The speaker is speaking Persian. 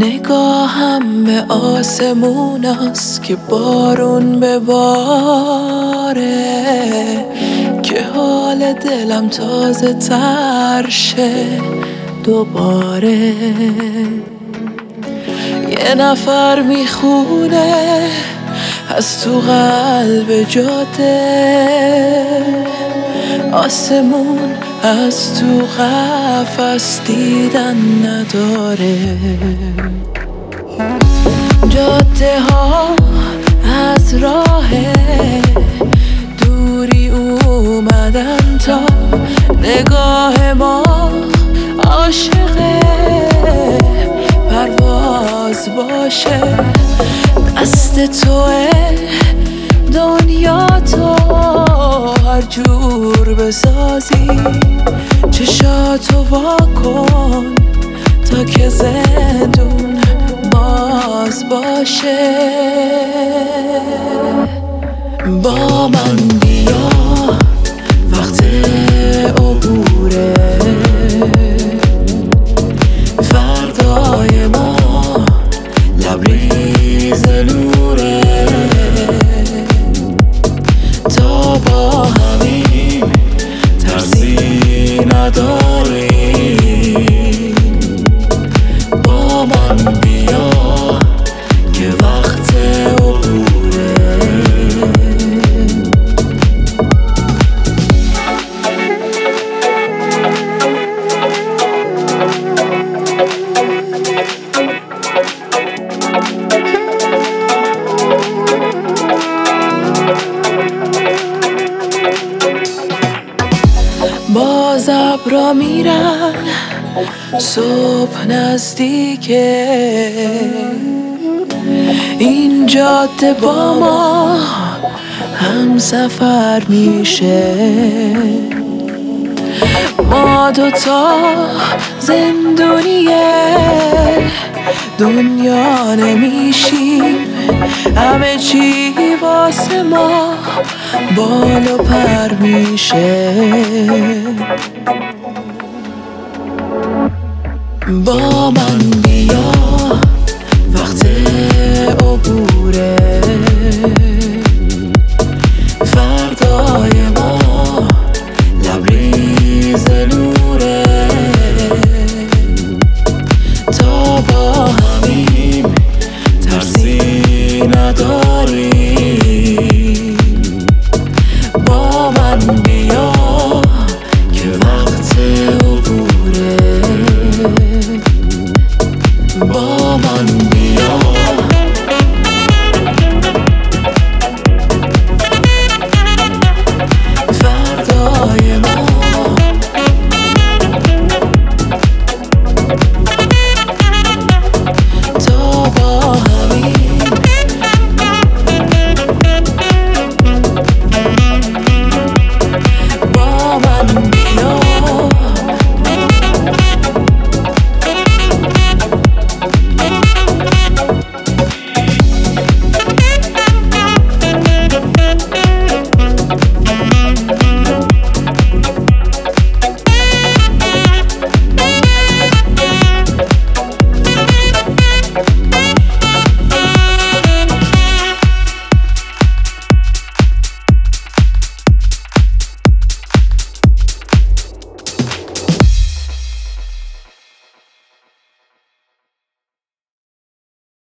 نگاهم به آسمون است که بارون بباره، که حال دلم تازه تر شه دوباره. یه نفر میخونه از تو قلب جاده، آسمون از تو قفس دیدن نداره. جاده ها از راه دوری اومدن تا نگاه ما عاشق پرواز باشه. دست توه دنیا تو هر جور بسازی، چشاتو وا کن تا که زندون باز باشه. با من بیا وقت عبوره، فردای ما لبریز نوره. تا با همین ترسی نداری، با من بیا که وقت عبوره. باز ابرا میرن صبح نزدیکه، این جاده با ما هم سفر میشه. ما دوتا زندونیه دنیا نمیشیم، همه چی واسه ما بال و پر میشه. با من بیا وقت عبوره،